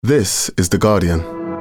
This is The Guardian.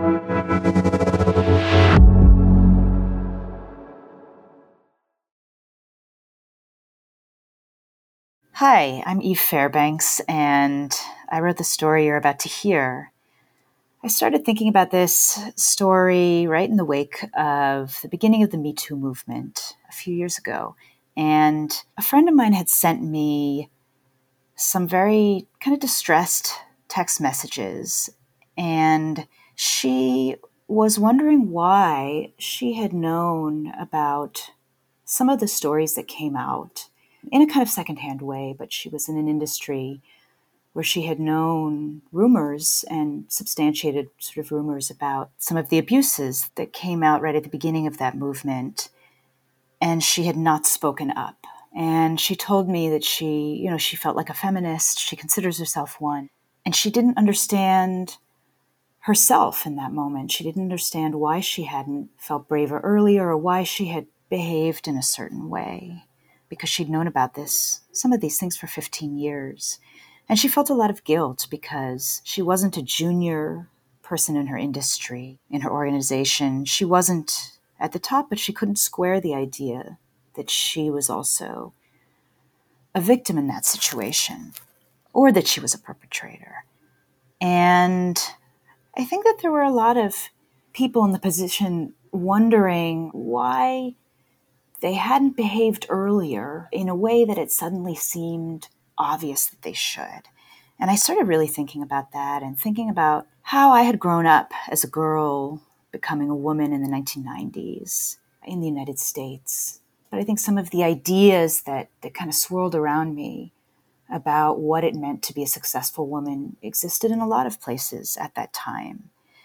Hi, I'm Eve Fairbanks, and I wrote the story you're about to hear. I started thinking about this story right in the wake of the beginning of the Me Too movement a few years ago. And a friend of mine had sent me some very kind of distressed text messages. And she was wondering why she had known about some of the stories that came out in a kind of secondhand way, but she was in an industry where she had known rumors and substantiated sort of rumors about some of the abuses that came out right at the beginning of that movement. And she had not spoken up. And she told me that she felt like a feminist. She considers herself one. And she didn't understand herself in that moment. She didn't understand why she hadn't felt braver earlier or why she had behaved in a certain way, because she'd known about some of these things for 15 years. And she felt a lot of guilt because she wasn't a junior person in her industry, in her organization. She wasn't at the top, but she couldn't square the idea that she was also a victim in that situation, or that she was a perpetrator. And I think that there were a lot of people in the position wondering why they hadn't behaved earlier in a way that it suddenly seemed obvious that they should. And I started really thinking about that and thinking about how I had grown up as a girl becoming a woman in the 1990s in the United States. But I think some of the ideas that kind of swirled around me about what it meant to be a successful woman existed in a lot of places at that time.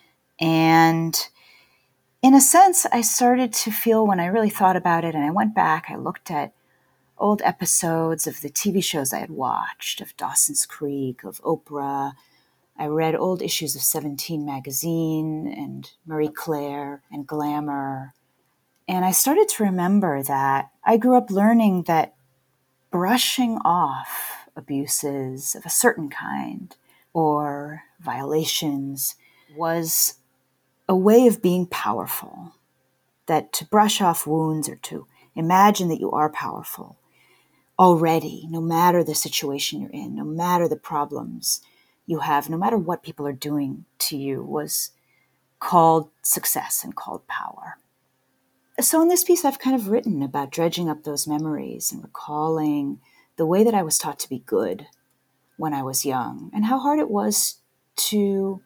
And in a sense, I started to feel, when I really thought about it, and I went back, I looked at old episodes of the TV shows I had watched, of Dawson's Creek, of Oprah. I read old issues of 17 magazine and Marie Claire and Glamour. And I started to remember that I grew up learning that brushing off abuses of a certain kind or violations was a way of being powerful, that to brush off wounds or to imagine that you are powerful already, no matter the situation you're in, no matter the problems you have, no matter what people are doing to you, was called success and called power. So in this piece, I've kind of written about dredging up those memories and recalling the way that I was taught to be good when I was young and how hard it was to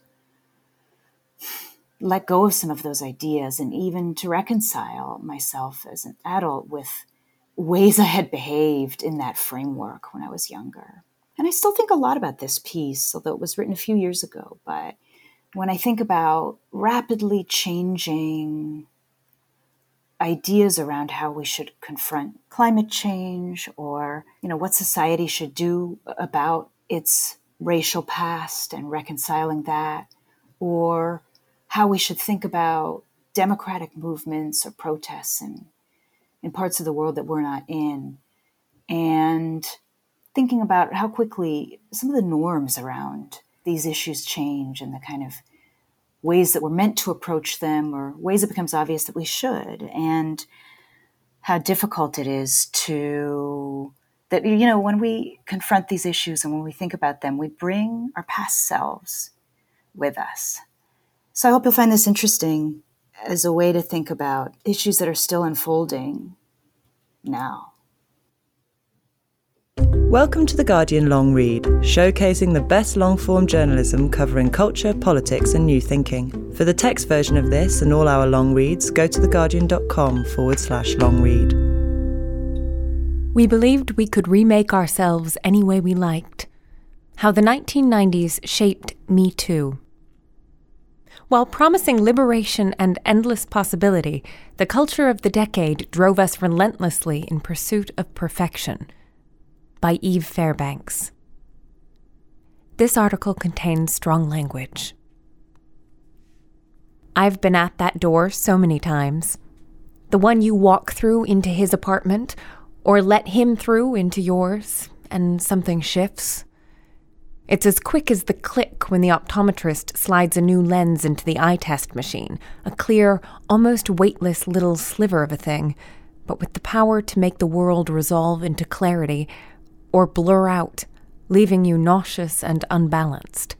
let go of some of those ideas and even to reconcile myself as an adult with ways I had behaved in that framework when I was younger. And I still think a lot about this piece, although it was written a few years ago. But when I think about rapidly changing ideas around how we should confront climate change or, what society should do about its racial past and reconciling that, or how we should think about democratic movements or protests in parts of the world that we're not in, and thinking about how quickly some of the norms around these issues change and the kind of ways that we're meant to approach them or ways it becomes obvious that we should, and how difficult it is that when we confront these issues and when we think about them, we bring our past selves with us. So I hope you'll find this interesting as a way to think about issues that are still unfolding now. Welcome to The Guardian Long Read, showcasing the best long-form journalism covering culture, politics and new thinking. For the text version of this and all our long reads, go to theguardian.com/long read. We believed we could remake ourselves any way we liked. How the 1990s shaped Me Too. While promising liberation and endless possibility, the culture of the decade drove us relentlessly in pursuit of perfection. By Eve Fairbanks. This article contains strong language. I've been at that door so many times. The one you walk through into his apartment, or let him through into yours, and something shifts. It's as quick as the click when the optometrist slides a new lens into the eye test machine, a clear, almost weightless little sliver of a thing, but with the power to make the world resolve into clarity or blur out, leaving you nauseous and unbalanced.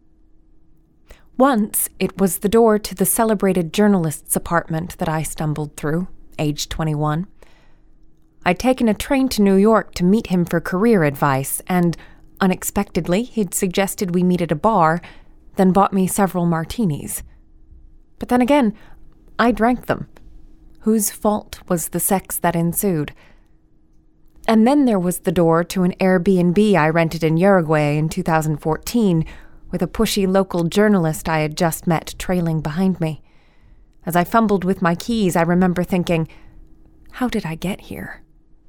Once, it was the door to the celebrated journalist's apartment that I stumbled through, age 21. I'd taken a train to New York to meet him for career advice, and unexpectedly, he'd suggested we meet at a bar, then bought me several martinis. But then again, I drank them. Whose fault was the sex that ensued? And then there was the door to an Airbnb I rented in Uruguay in 2014, with a pushy local journalist I had just met trailing behind me. As I fumbled with my keys, I remember thinking, how did I get here?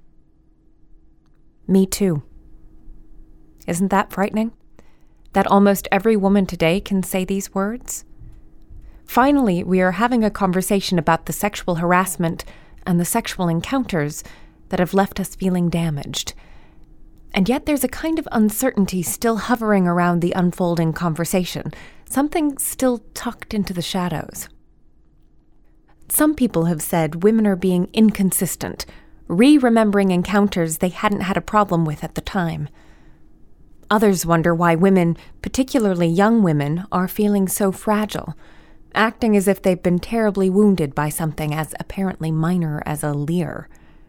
Me too. Isn't that frightening? That almost every woman today can say these words? Finally, we are having a conversation about the sexual harassment and the sexual encounters that have left us feeling damaged. And yet there's a kind of uncertainty still hovering around the unfolding conversation, something still tucked into the shadows. Some people have said women are being inconsistent, re-remembering encounters they hadn't had a problem with at the time. Others wonder why women, particularly young women, are feeling so fragile, acting as if they've been terribly wounded by something as apparently minor as a leer.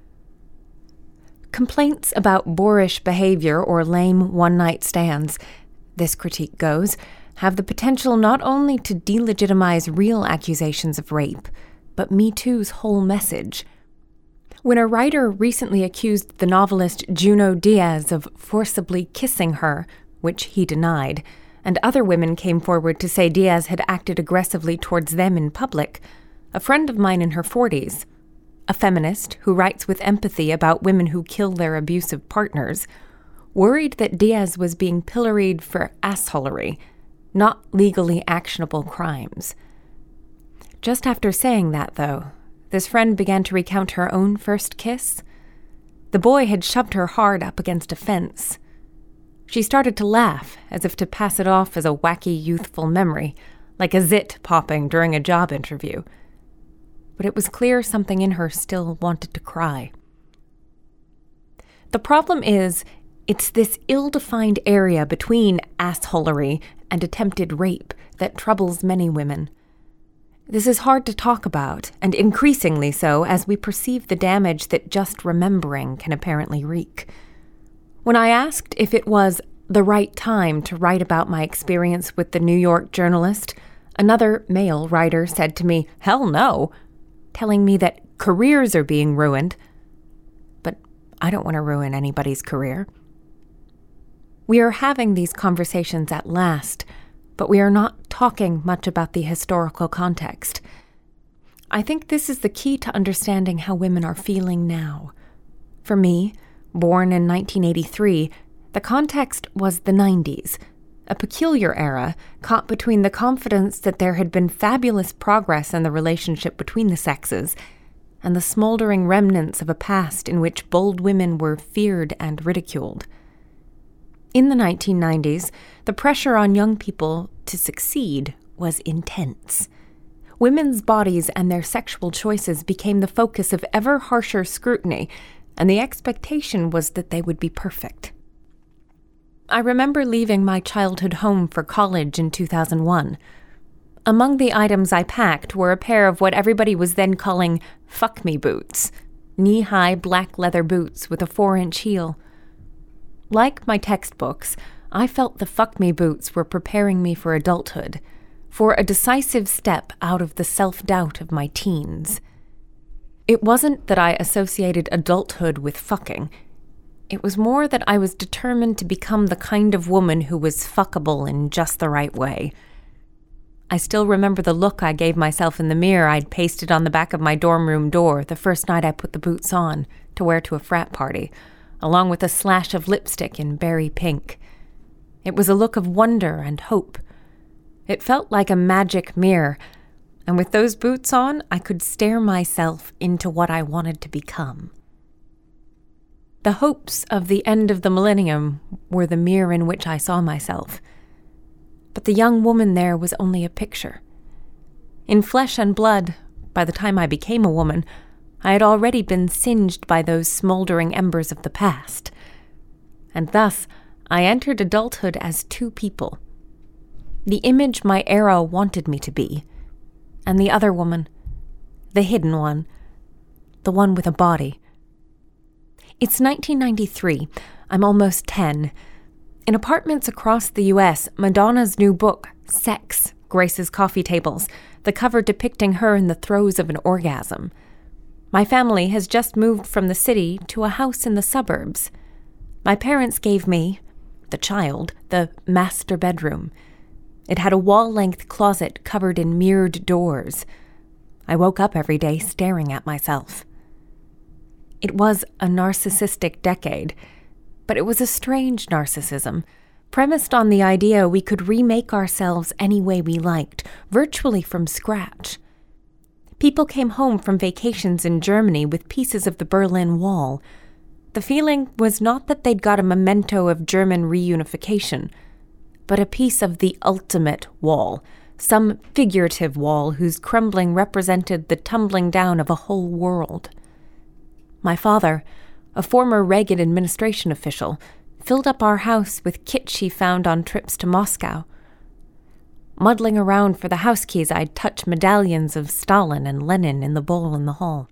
Complaints about boorish behavior or lame one-night stands, this critique goes, have the potential not only to delegitimize real accusations of rape, but Me Too's whole message. When a writer recently accused the novelist Junot Diaz of forcibly kissing her, which he denied, and other women came forward to say Diaz had acted aggressively towards them in public, a friend of mine in her 40s, a feminist who writes with empathy about women who kill their abusive partners, worried that Diaz was being pilloried for assholery, not legally actionable crimes. Just after saying that, though, this friend began to recount her own first kiss. The boy had shoved her hard up against a fence. She started to laugh, as if to pass it off as a wacky youthful memory, like a zit popping during a job interview. But it was clear something in her still wanted to cry. The problem is, it's this ill-defined area between assholery and attempted rape that troubles many women. This is hard to talk about, and increasingly so as we perceive the damage that just remembering can apparently wreak. When I asked if it was the right time to write about my experience with the New York journalist, another male writer said to me, "Hell no," telling me that careers are being ruined. But I don't want to ruin anybody's career. We are having these conversations at last, but we are not talking much about the historical context. I think this is the key to understanding how women are feeling now. For me, born in 1983, the context was the 90s, a peculiar era caught between the confidence that there had been fabulous progress in the relationship between the sexes and the smoldering remnants of a past in which bold women were feared and ridiculed. In the 1990s, the pressure on young people to succeed was intense. Women's bodies and their sexual choices became the focus of ever harsher scrutiny, and the expectation was that they would be perfect. I remember leaving my childhood home for college in 2001. Among the items I packed were a pair of what everybody was then calling fuck-me boots, knee-high black leather boots with a 4-inch heel. Like my textbooks, I felt the fuck-me boots were preparing me for adulthood, for a decisive step out of the self-doubt of my teens. It wasn't that I associated adulthood with fucking. It was more that I was determined to become the kind of woman who was fuckable in just the right way. I still remember the look I gave myself in the mirror I'd pasted on the back of my dorm room door the first night I put the boots on to wear to a frat party, along with a slash of lipstick in berry pink. It was a look of wonder and hope. It felt like a magic mirror, and with those boots on, I could stare myself into what I wanted to become. The hopes of the end of the millennium were the mirror in which I saw myself. But the young woman there was only a picture. In flesh and blood, by the time I became a woman, I had already been singed by those smoldering embers of the past. And thus, I entered adulthood as two people. The image my era wanted me to be, and the other woman, the hidden one, the one with a body. It's 1993. I'm almost 10. In apartments across the U.S., Madonna's new book, Sex, graces coffee tables, the cover depicting her in the throes of an orgasm. My family has just moved from the city to a house in the suburbs. My parents gave me, the child, the master bedroom. It had a wall-length closet covered in mirrored doors. I woke up every day staring at myself. It was a narcissistic decade, but it was a strange narcissism, premised on the idea we could remake ourselves any way we liked, virtually from scratch. People came home from vacations in Germany with pieces of the Berlin Wall. The feeling was not that they'd got a memento of German reunification, but a piece of the ultimate wall, some figurative wall whose crumbling represented the tumbling down of a whole world. My father, a former Reagan administration official, filled up our house with kit she found on trips to Moscow. Muddling around for the house keys, I'd touch medallions of Stalin and Lenin in the bowl in the hall.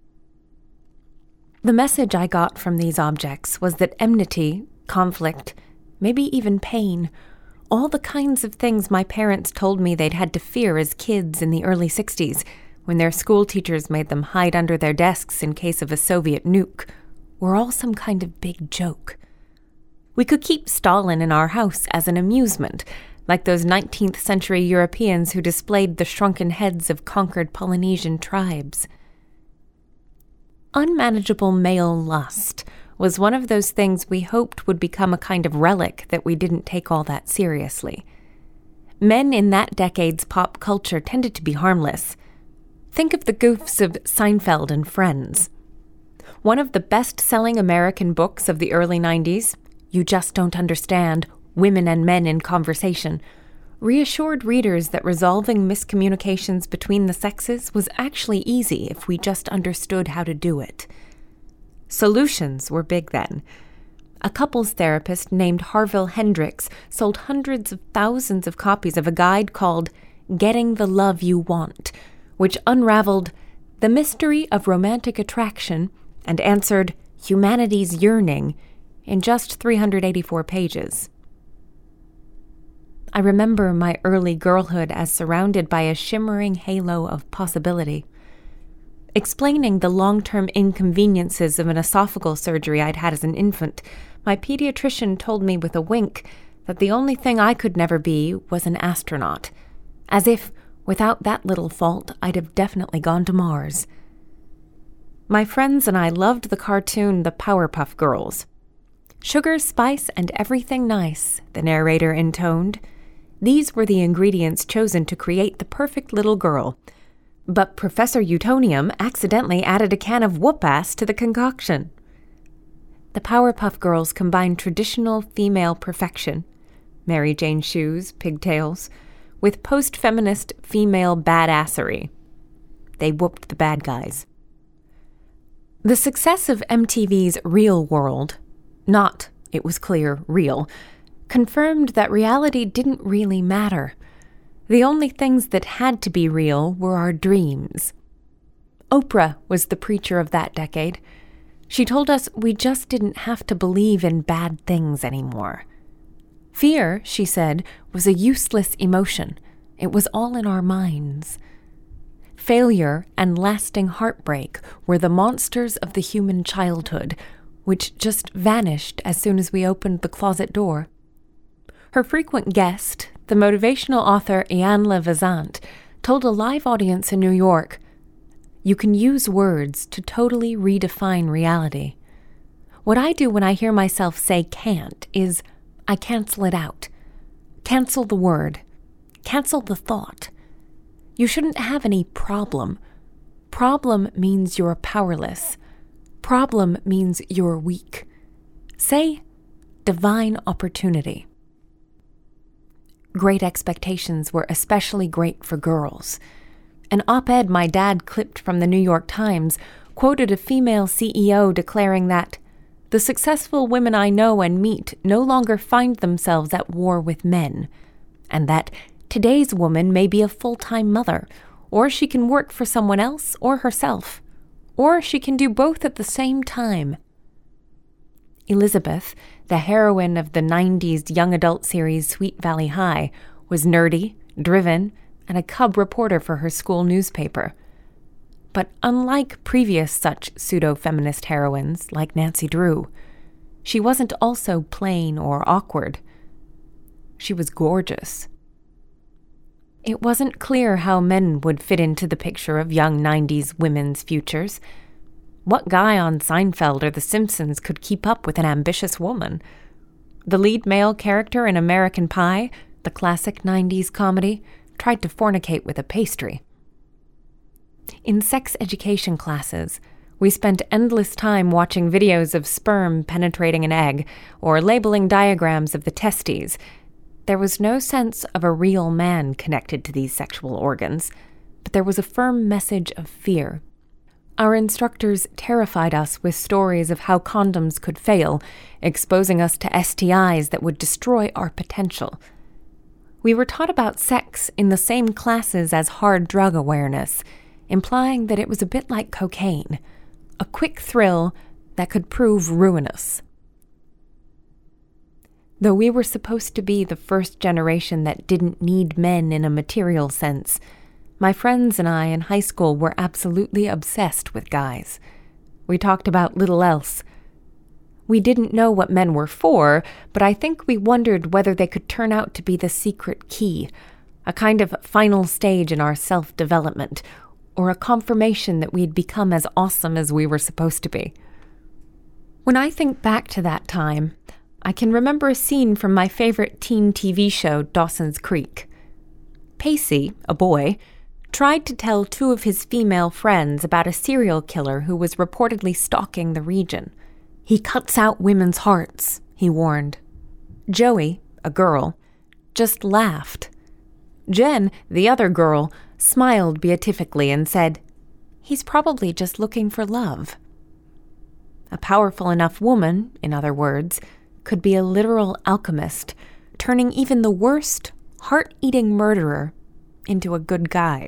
The message I got from these objects was that enmity, conflict, maybe even pain, all the kinds of things my parents told me they'd had to fear as kids in the early 60s, when their school teachers made them hide under their desks in case of a Soviet nuke, were all some kind of big joke. We could keep Stalin in our house as an amusement, like those 19th century Europeans who displayed the shrunken heads of conquered Polynesian tribes. Unmanageable male lust was one of those things we hoped would become a kind of relic that we didn't take all that seriously. Men in that decade's pop culture tended to be harmless. Think of the goofs of Seinfeld and Friends. One of the best-selling American books of the early 90s, You Just Don't Understand, Women and Men in Conversation, reassured readers that resolving miscommunications between the sexes was actually easy if we just understood how to do it. Solutions were big then. A couples therapist named Harville Hendrix sold hundreds of thousands of copies of a guide called Getting the Love You Want, which unraveled the mystery of romantic attraction and answered humanity's yearning in just 384 pages. I remember my early girlhood as surrounded by a shimmering halo of possibility. Explaining the long-term inconveniences of an esophageal surgery I'd had as an infant, my pediatrician told me with a wink that the only thing I could never be was an astronaut, as if, without that little fault, I'd have definitely gone to Mars. My friends and I loved the cartoon The Powerpuff Girls. Sugar, spice, and everything nice, the narrator intoned. These were the ingredients chosen to create the perfect little girl. But Professor Utonium accidentally added a can of whoop-ass to the concoction. The Powerpuff Girls combined traditional female perfection, Mary Jane shoes, pigtails, with post-feminist female badassery. They whooped the bad guys. The success of MTV's Real World, not, it was clear, real, confirmed that reality didn't really matter. The only things that had to be real were our dreams. Oprah was the preacher of that decade. She told us we just didn't have to believe in bad things anymore. Fear, she said, was a useless emotion. It was all in our minds. Failure and lasting heartbreak were the monsters of the human childhood, which just vanished as soon as we opened the closet door. Her frequent guest, the motivational author Iyanla Vanzant, told a live audience in New York, "You can use words to totally redefine reality. What I do when I hear myself say can't is I cancel it out. Cancel the word. Cancel the thought. You shouldn't have any problem. Problem means you're powerless. problem means you're weak. Say, divine opportunity. Great Expectations were especially great for girls. An op-ed my dad clipped from the New York Times quoted a female CEO declaring that, "The successful women I know and meet no longer find themselves at war with men," and that today's woman may be a full-time mother, or she can work for someone else or herself, or she can do both at the same time. Elizabeth, the heroine of the 90s young adult series Sweet Valley High, was nerdy, driven, and a cub reporter for her school newspaper. But unlike previous such pseudo-feminist heroines like Nancy Drew, she wasn't also plain or awkward. She was gorgeous. It wasn't clear how men would fit into the picture of young 90s women's futures. What guy on Seinfeld or The Simpsons could keep up with an ambitious woman? The lead male character in American Pie, the classic 90s comedy, tried to fornicate with a pastry. In sex education classes, we spent endless time watching videos of sperm penetrating an egg or labeling diagrams of the testes. There was no sense of a real man connected to these sexual organs, but there was a firm message of fear. Our instructors terrified us with stories of how condoms could fail, exposing us to STIs that would destroy our potential. We were taught about sex in the same classes as hard drug awareness, implying that it was a bit like cocaine, a quick thrill that could prove ruinous. Though we were supposed to be the first generation that didn't need men in a material sense, my friends and I in high school were absolutely obsessed with guys. We talked about little else. We didn't know what men were for, but I think we wondered whether they could turn out to be the secret key, a kind of final stage in our self-development, or a confirmation that we'd become as awesome as we were supposed to be. When I think back to that time, I can remember a scene from my favorite teen TV show, Dawson's Creek. Pacey, a boy, tried to tell two of his female friends about a serial killer who was reportedly stalking the region. "He cuts out women's hearts," he warned. Joey, a girl, just laughed. Jen, the other girl, smiled beatifically and said, "He's probably just looking for love." A powerful enough woman, in other words, could be a literal alchemist, turning even the worst, heart-eating murderer into a good guy.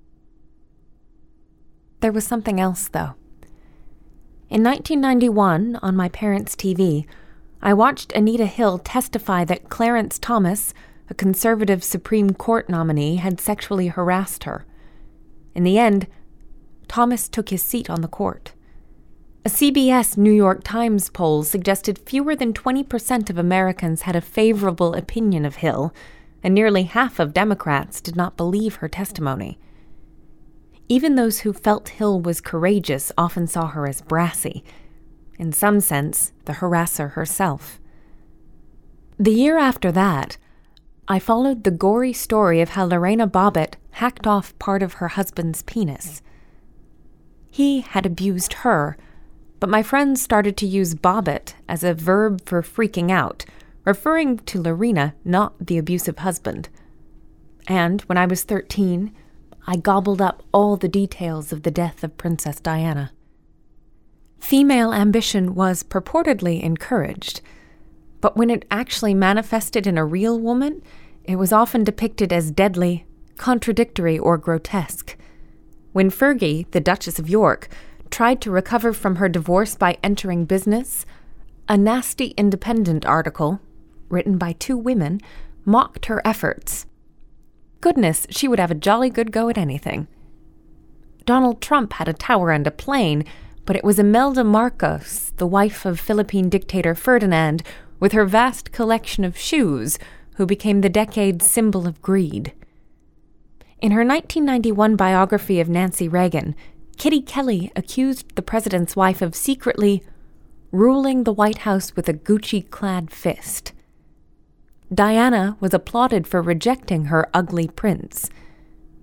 There was something else, though. In 1991, on my parents' TV, I watched Anita Hill testify that Clarence Thomas, a conservative Supreme Court nominee, had sexually harassed her. In the end, Thomas took his seat on the court. A CBS New York Times poll suggested fewer than 20% of Americans had a favorable opinion of Hill, and nearly half of Democrats did not believe her testimony. Even those who felt Hill was courageous often saw her as brassy, in some sense, the harasser herself. The year after that, I followed the gory story of how Lorena Bobbitt hacked off part of her husband's penis. He had abused her, but my friends started to use Bobbitt as a verb for freaking out, referring to Lorena, not the abusive husband. And when I was 13, I gobbled up all the details of the death of Princess Diana. Female ambition was purportedly encouraged, but when it actually manifested in a real woman, it was often depicted as deadly, contradictory, or grotesque. When Fergie, the Duchess of York, tried to recover from her divorce by entering business, a nasty Independent article, written by two women, mocked her efforts. Goodness, she would have a jolly good go at anything. Donald Trump had a tower and a plane, but it was Imelda Marcos, the wife of Philippine dictator Ferdinand, with her vast collection of shoes, who became the decade's symbol of greed. In her 1991 biography of Nancy Reagan, Kitty Kelly accused the president's wife of secretly ruling the White House with a Gucci-clad fist. Diana was applauded for rejecting her ugly prince,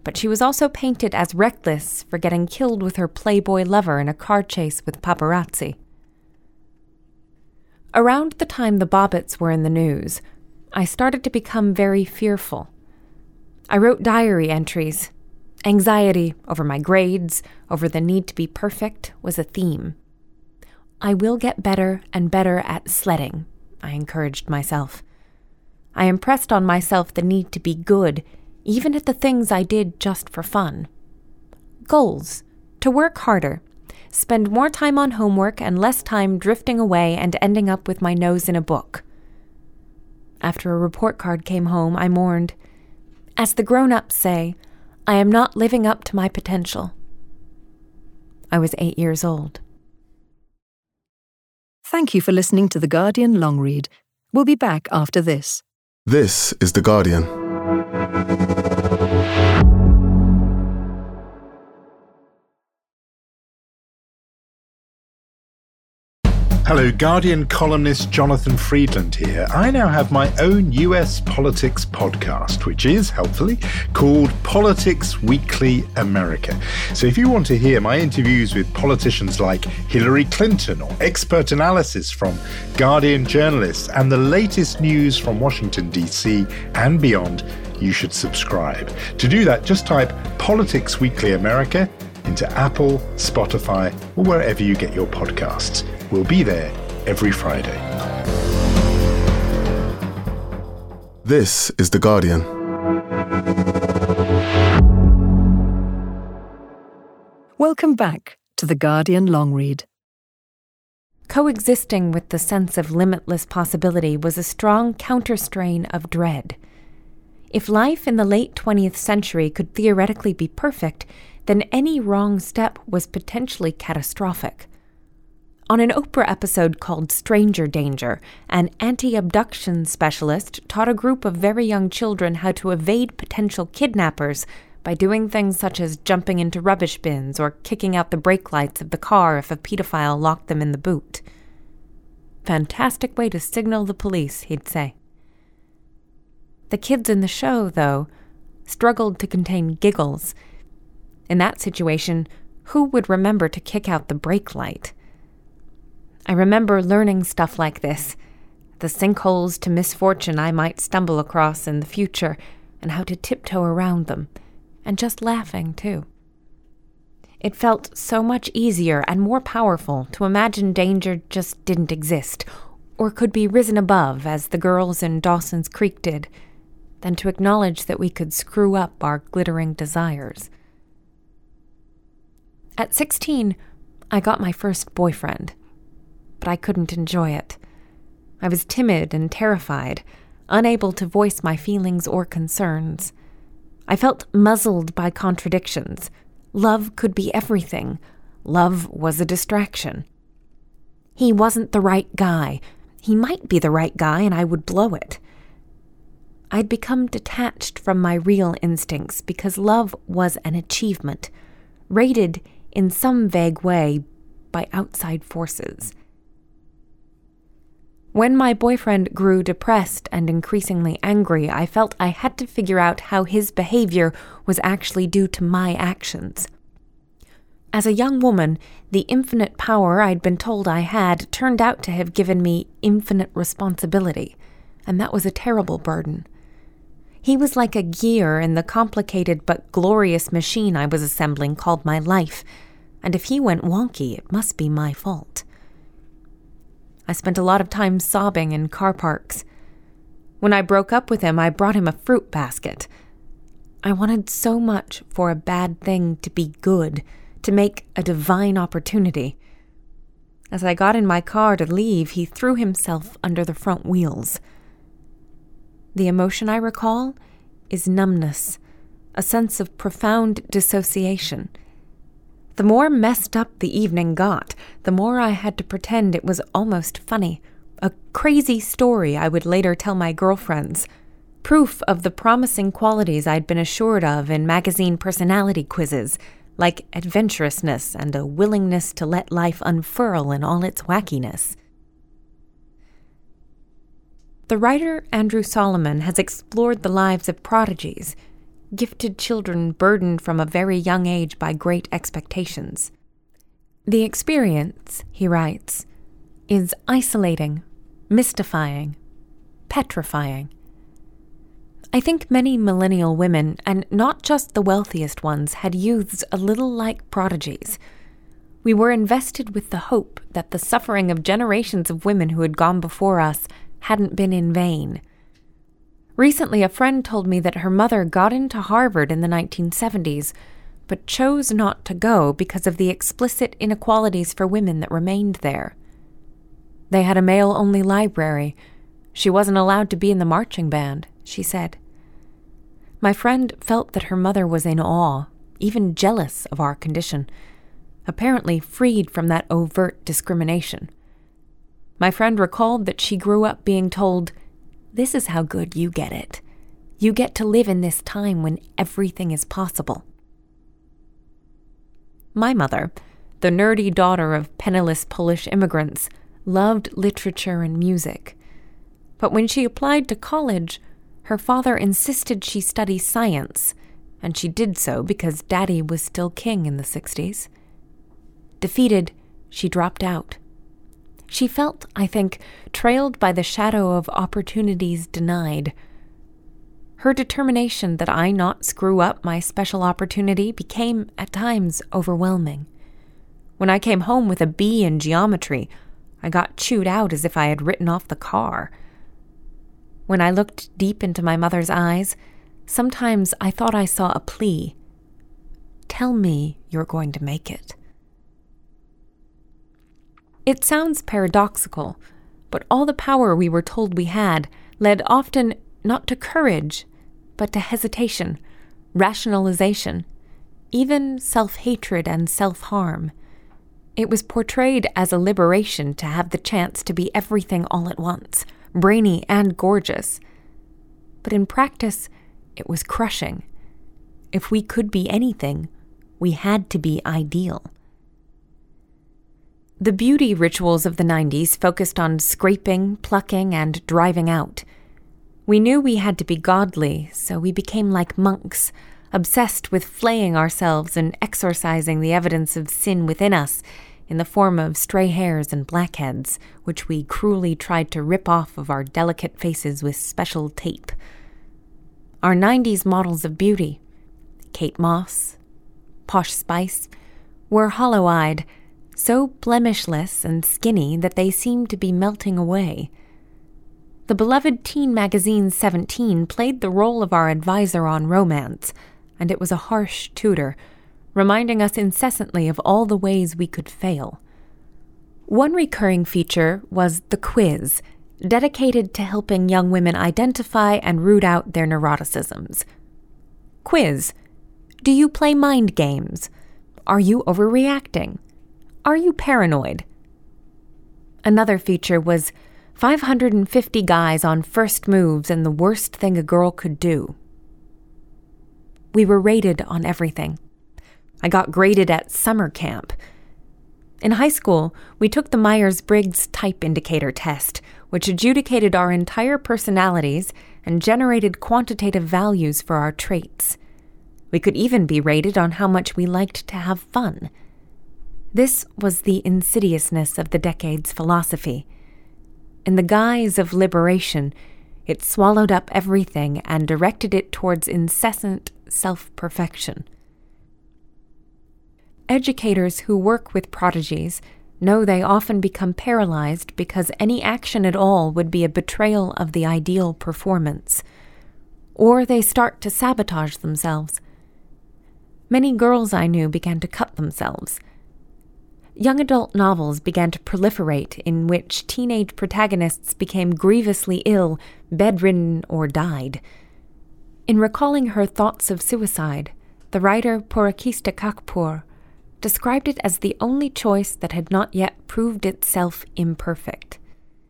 but she was also painted as reckless for getting killed with her playboy lover in a car chase with paparazzi. Around the time the Bobbitts were in the news, I started to become very fearful. I wrote diary entries. Anxiety over my grades, over the need to be perfect, was a theme. I will get better and better at sledding, I encouraged myself. I impressed on myself the need to be good, even at the things I did just for fun. Goals: to work harder, spend more time on homework and less time drifting away and ending up with my nose in a book. After a report card came home, I mourned. As the grown-ups say, I am not living up to my potential. I was 8 years old. Thank you for listening to The Guardian Long Read. We'll be back after this. This is The Guardian. Hello, Guardian columnist Jonathan Freedland here. I now have my own US politics podcast, which is, helpfully, called Politics Weekly America. So if you want to hear my interviews with politicians like Hillary Clinton or expert analysis from Guardian journalists and the latest news from Washington, D.C. and beyond, you should subscribe. To do that, just type Politics Weekly America into Apple, Spotify, or wherever you get your podcasts. We'll be there every Friday. This is The Guardian. Welcome back to The Guardian Long Read. Coexisting with the sense of limitless possibility was a strong counterstrain of dread. If life in the late 20th century could theoretically be perfect, then any wrong step was potentially catastrophic. On an Oprah episode called Stranger Danger, an anti-abduction specialist taught a group of very young children how to evade potential kidnappers by doing things such as jumping into rubbish bins or kicking out the brake lights of the car if a pedophile locked them in the boot. Fantastic way to signal the police, he'd say. The kids in the show, though, struggled to contain giggles. In that situation, who would remember to kick out the brake light? I remember learning stuff like this, the sinkholes to misfortune I might stumble across in the future, and how to tiptoe around them, and just laughing, too. It felt so much easier and more powerful to imagine danger just didn't exist, or could be risen above, as the girls in Dawson's Creek did, than to acknowledge that we could screw up our glittering desires. At 16, I got my first boyfriend. But I couldn't enjoy it. I was timid and terrified, unable to voice my feelings or concerns. I felt muzzled by contradictions. Love could be everything. Love was a distraction. He wasn't the right guy. He might be the right guy and I would blow it. I'd become detached from my real instincts because love was an achievement, rated in some vague way by outside forces. When my boyfriend grew depressed and increasingly angry, I felt I had to figure out how his behavior was actually due to my actions. As a young woman, the infinite power I'd been told I had turned out to have given me infinite responsibility, and that was a terrible burden. He was like a gear in the complicated but glorious machine I was assembling called my life, and if he went wonky, it must be my fault. I spent a lot of time sobbing in car parks. When I broke up with him, I brought him a fruit basket. I wanted so much for a bad thing to be good, to make a divine opportunity. As I got in my car to leave, he threw himself under the front wheels. The emotion I recall is numbness, a sense of profound dissociation. The more messed up the evening got, the more I had to pretend it was almost funny, a crazy story I would later tell my girlfriends, proof of the promising qualities I'd been assured of in magazine personality quizzes, like adventurousness and a willingness to let life unfurl in all its wackiness. The writer Andrew Solomon has explored the lives of prodigies. gifted children burdened from a very young age by great expectations. The experience, he writes, is isolating, mystifying, petrifying. I think many millennial women, and not just the wealthiest ones, had youths a little like prodigies. We were invested with the hope that the suffering of generations of women who had gone before us hadn't been in vain. Recently, a friend told me that her mother got into Harvard in the 1970s, but chose not to go because of the explicit inequalities for women that remained there. They had a male-only library. She wasn't allowed to be in the marching band, she said. My friend felt that her mother was in awe, even jealous of our condition, apparently freed from that overt discrimination. My friend recalled that she grew up being told, "This is how good you get it. You get to live in this time when everything is possible." My mother, the nerdy daughter of penniless Polish immigrants, loved literature and music. But when she applied to college, her father insisted she study science, and she did so because Daddy was still king in the 60s. Defeated, she dropped out. She felt, I think, trailed by the shadow of opportunities denied. Her determination that I not screw up my special opportunity became, at times, overwhelming. When I came home with a B in geometry, I got chewed out as if I had written off the car. When I looked deep into my mother's eyes, sometimes I thought I saw a plea. Tell me you're going to make it. It sounds paradoxical, but all the power we were told we had led often not to courage, but to hesitation, rationalization, even self-hatred and self-harm. It was portrayed as a liberation to have the chance to be everything all at once, brainy and gorgeous. But in practice, it was crushing. If we could be anything, we had to be ideal. The beauty rituals of the 90s focused on scraping, plucking, and driving out. We knew we had to be godly, so we became like monks, obsessed with flaying ourselves and exorcising the evidence of sin within us in the form of stray hairs and blackheads, which we cruelly tried to rip off of our delicate faces with special tape. Our 90s models of beauty, Kate Moss, Posh Spice, were hollow-eyed, so blemishless and skinny that they seemed to be melting away. The beloved teen magazine 17 played the role of our advisor on romance, and it was a harsh tutor, reminding us incessantly of all the ways we could fail. One recurring feature was the quiz, dedicated to helping young women identify and root out their neuroticisms. Quiz: do you play mind games? Are you overreacting? Are you paranoid? Another feature was 550 guys on first moves and the worst thing a girl could do. We were rated on everything. I got graded at summer camp. In high school, we took the Myers-Briggs Type Indicator test, which adjudicated our entire personalities and generated quantitative values for our traits. We could even be rated on how much we liked to have fun. This was the insidiousness of the decade's philosophy. In the guise of liberation, it swallowed up everything and directed it towards incessant self-perfection. Educators who work with prodigies know they often become paralyzed because any action at all would be a betrayal of the ideal performance. Or they start to sabotage themselves. Many girls I knew began to cut themselves. Young adult novels began to proliferate in which teenage protagonists became grievously ill, bedridden, or died. In recalling her thoughts of suicide, the writer Purakista Kakpour described it as the only choice that had not yet proved itself imperfect.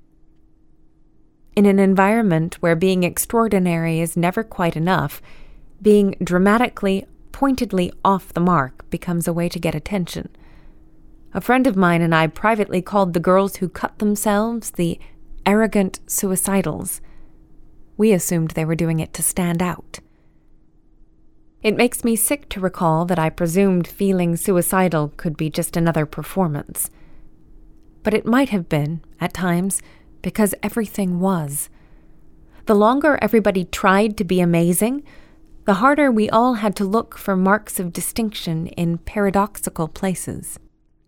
In an environment where being extraordinary is never quite enough, being dramatically, pointedly off the mark becomes a way to get attention. A friend of mine and I privately called the girls who cut themselves the arrogant suicidals. We assumed they were doing it to stand out. It makes me sick to recall that I presumed feeling suicidal could be just another performance. But it might have been, at times, because everything was. The longer everybody tried to be amazing, the harder we all had to look for marks of distinction in paradoxical places.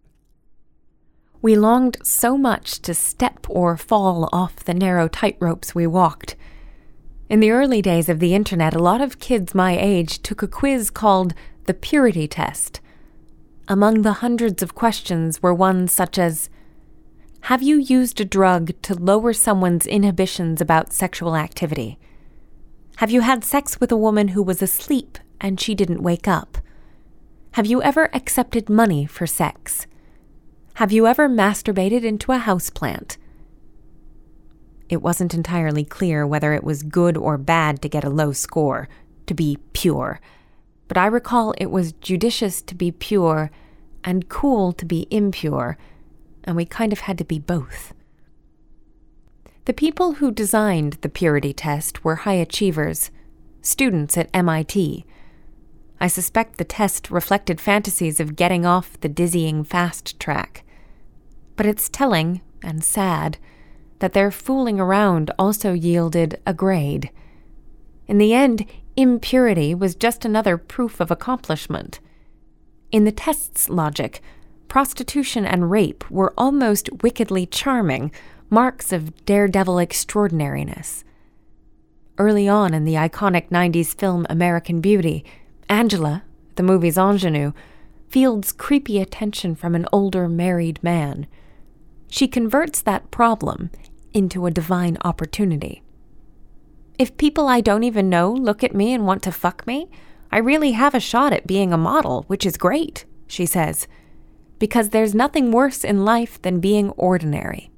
We longed so much to step or fall off the narrow tightropes we walked. In the early days of the internet, a lot of kids my age took a quiz called the Purity Test. Among the hundreds of questions were ones such as, have you used a drug to lower someone's inhibitions about sexual activity? Have you had sex with a woman who was asleep and she didn't wake up? Have you ever accepted money for sex? Have you ever masturbated into a houseplant? It wasn't entirely clear whether it was good or bad to get a low score, to be pure, but I recall it was judicious to be pure and cool to be impure, and we kind of had to be both. The people who designed the purity test were high achievers, students at MIT. I suspect the test reflected fantasies of getting off the dizzying fast track. But it's telling, and sad, that their fooling around also yielded a grade. In the end, impurity was just another proof of accomplishment. In the test's logic, prostitution and rape were almost wickedly charming, marks of daredevil extraordinariness. Early on in the iconic 90s film American Beauty, Angela, the movie's ingenue, fields creepy attention from an older married man. She converts that problem into a divine opportunity. If people I don't even know look at me and want to fuck me, I really have a shot at being a model, which is great, she says, because there's nothing worse in life than being ordinary.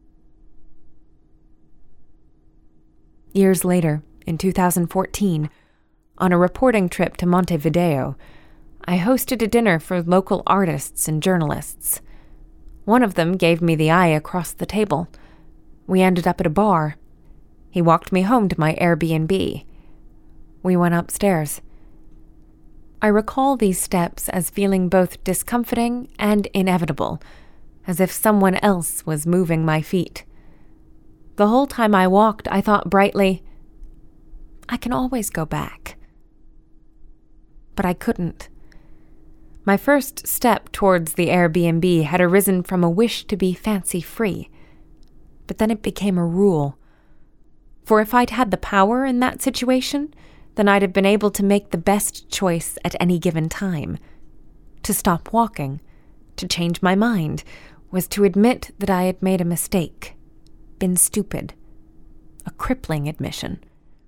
Years later, in 2014, on a reporting trip to Montevideo, I hosted a dinner for local artists and journalists. One of them gave me the eye across the table. We ended up at a bar. He walked me home to my Airbnb. We went upstairs. I recall these steps as feeling both discomforting and inevitable, as if someone else was moving my feet. The whole time I walked, I thought brightly, I can always go back. But I couldn't. My first step towards the Airbnb had arisen from a wish to be fancy-free, but then it became a rule. For if I'd had the power in that situation, then I'd have been able to make the best choice at any given time. To stop walking, to change my mind, was to admit that I had made a mistake, been stupid, a crippling admission.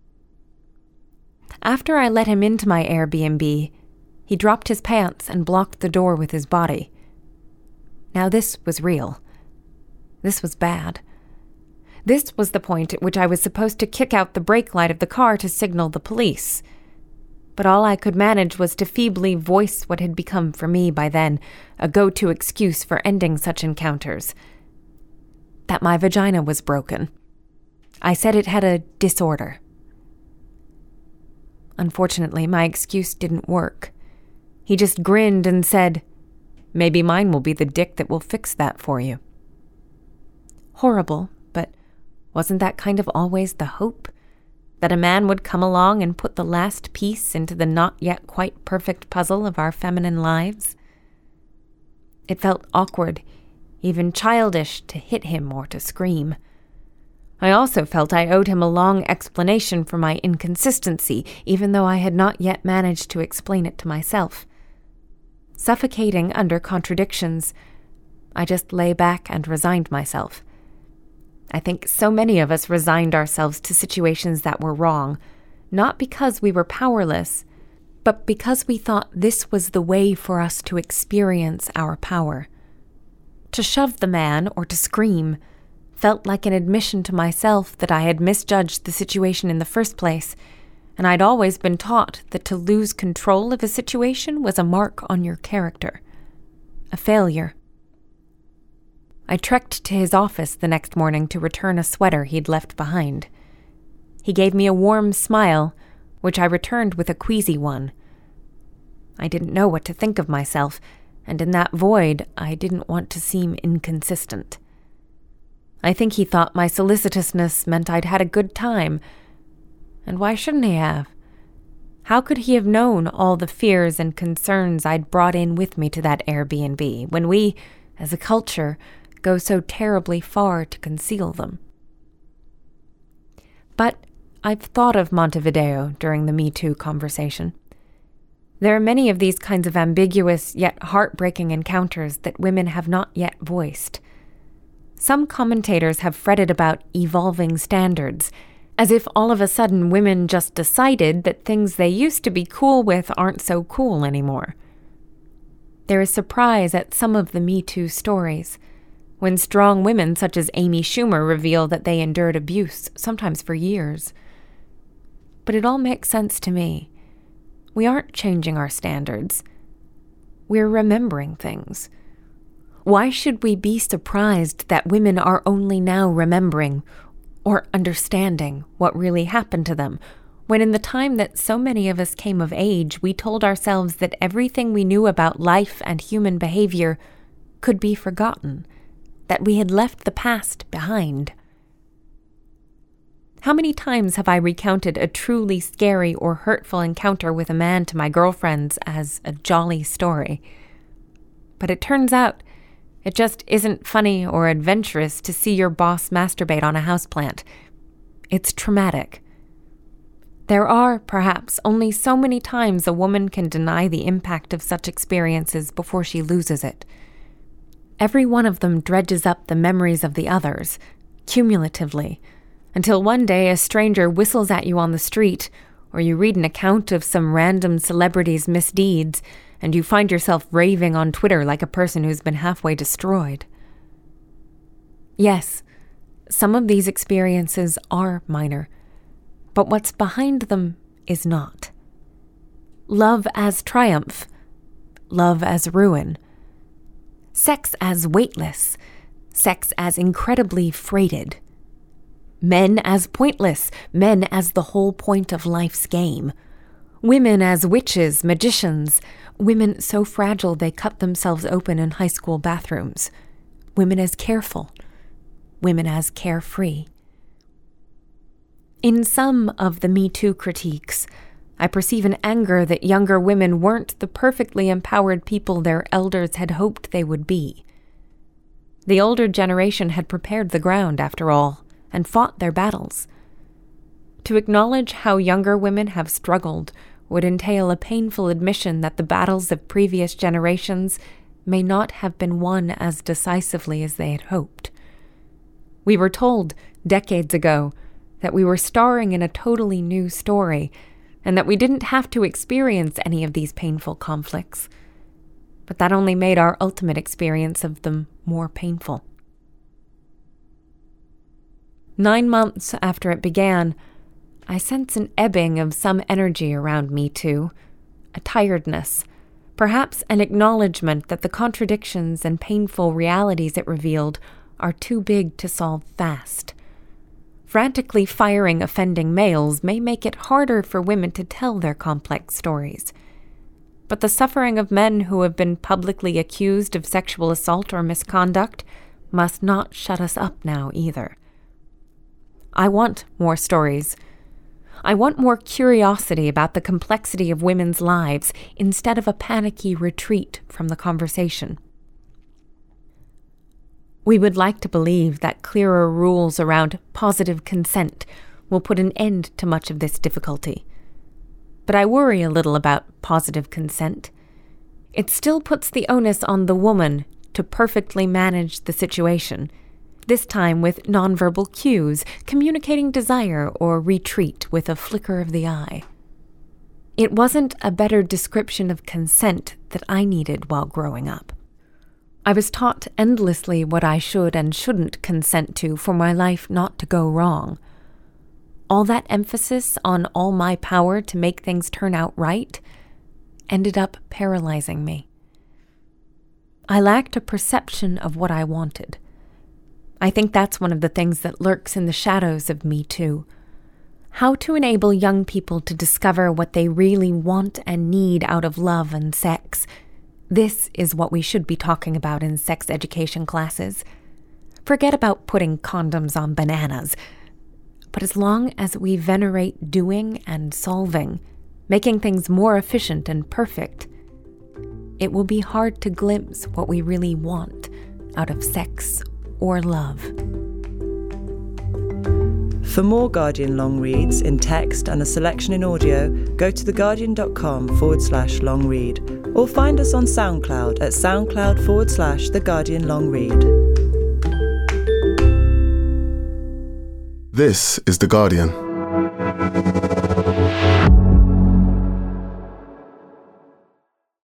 After I let him into my Airbnb, he dropped his pants and blocked the door with his body. Now this was real. This was bad. This was the point at which I was supposed to kick out the brake light of the car to signal the police. But all I could manage was to feebly voice what had become for me by then a go-to excuse for ending such encounters. That my vagina was broken. I said it had a disorder. Unfortunately, my excuse didn't work. He just grinned and said, "Maybe mine will be the dick that will fix that for you." Horrible, but wasn't that kind of always the hope? That a man would come along and put the last piece into the not yet quite perfect puzzle of our feminine lives? It felt awkward, even childish, to hit him or to scream. I also felt I owed him a long explanation for my inconsistency, even though I had not yet managed to explain it to myself. Suffocating under contradictions, I just lay back and resigned myself. I think so many of us resigned ourselves to situations that were wrong, not because we were powerless, but because we thought this was the way for us to experience our power. To shove the man or to scream felt like an admission to myself that I had misjudged the situation in the first place, and I'd always been taught that to lose control of a situation was a mark on your character, a failure. I trekked to his office the next morning to return a sweater he'd left behind. He gave me a warm smile, which I returned with a queasy one. I didn't know what to think of myself, and in that void, I didn't want to seem inconsistent. I think he thought my solicitousness meant I'd had a good time. And why shouldn't he have? How could he have known all the fears and concerns I'd brought in with me to that Airbnb, when we, as a culture, go so terribly far to conceal them? But I've thought of Montevideo during the Me Too conversation. There are many of these kinds of ambiguous yet heartbreaking encounters that women have not yet voiced. Some commentators have fretted about evolving standards, as if all of a sudden women just decided that things they used to be cool with aren't so cool anymore. There is surprise at some of the Me Too stories, when strong women such as Amy Schumer reveal that they endured abuse, sometimes for years. But it all makes sense to me. We aren't changing our standards. We're remembering things. Why should we be surprised that women are only now remembering or understanding what really happened to them, when in the time that so many of us came of age, we told ourselves that everything we knew about life and human behavior could be forgotten, that we had left the past behind? How many times have I recounted a truly scary or hurtful encounter with a man to my girlfriends as a jolly story? But it turns out it just isn't funny or adventurous to see your boss masturbate on a houseplant. It's traumatic. There are, perhaps, only so many times a woman can deny the impact of such experiences before she loses it. Every one of them dredges up the memories of the others, cumulatively, until one day a stranger whistles at you on the street, or you read an account of some random celebrity's misdeeds, and you find yourself raving on Twitter like a person who's been halfway destroyed. Yes, some of these experiences are minor, but what's behind them is not. Love as triumph, love as ruin. Sex as weightless, sex as incredibly freighted. Men as pointless, men as the whole point of life's game. Women as witches, magicians, women so fragile they cut themselves open in high school bathrooms. Women as careful, women as carefree. In some of the Me Too critiques, I perceive an anger that younger women weren't the perfectly empowered people their elders had hoped they would be. The older generation had prepared the ground, after all, and fought their battles. To acknowledge how younger women have struggled would entail a painful admission that the battles of previous generations may not have been won as decisively as they had hoped. We were told, decades ago, that we were starring in a totally new story, and that we didn't have to experience any of these painful conflicts. But that only made our ultimate experience of them more painful. 9 months after it began, I sense an ebbing of some energy around Me Too, a tiredness, perhaps an acknowledgement that the contradictions and painful realities it revealed are too big to solve fast. Frantically firing offending males may make it harder for women to tell their complex stories. But the suffering of men who have been publicly accused of sexual assault or misconduct must not shut us up now either. I want more stories. I want more curiosity about the complexity of women's lives instead of a panicky retreat from the conversation. We would like to believe that clearer rules around positive consent will put an end to much of this difficulty. But I worry a little about positive consent. It still puts the onus on the woman to perfectly manage the situation, this time with nonverbal cues, communicating desire or retreat with a flicker of the eye. It wasn't a better description of consent that I needed while growing up. I was taught endlessly what I should and shouldn't consent to for my life not to go wrong. All that emphasis on all my power to make things turn out right ended up paralyzing me. I lacked a perception of what I wanted. I think that's one of the things that lurks in the shadows of Me Too. How to enable young people to discover what they really want and need out of love and sex. This is what we should be talking about in sex education classes. Forget about putting condoms on bananas. But as long as we venerate doing and solving, making things more efficient and perfect, it will be hard to glimpse what we really want out of sex or love. For more Guardian long reads in text and a selection in audio, go to theguardian.com/long read or find us on SoundCloud at SoundCloud/The Guardian Long Read. This is The Guardian.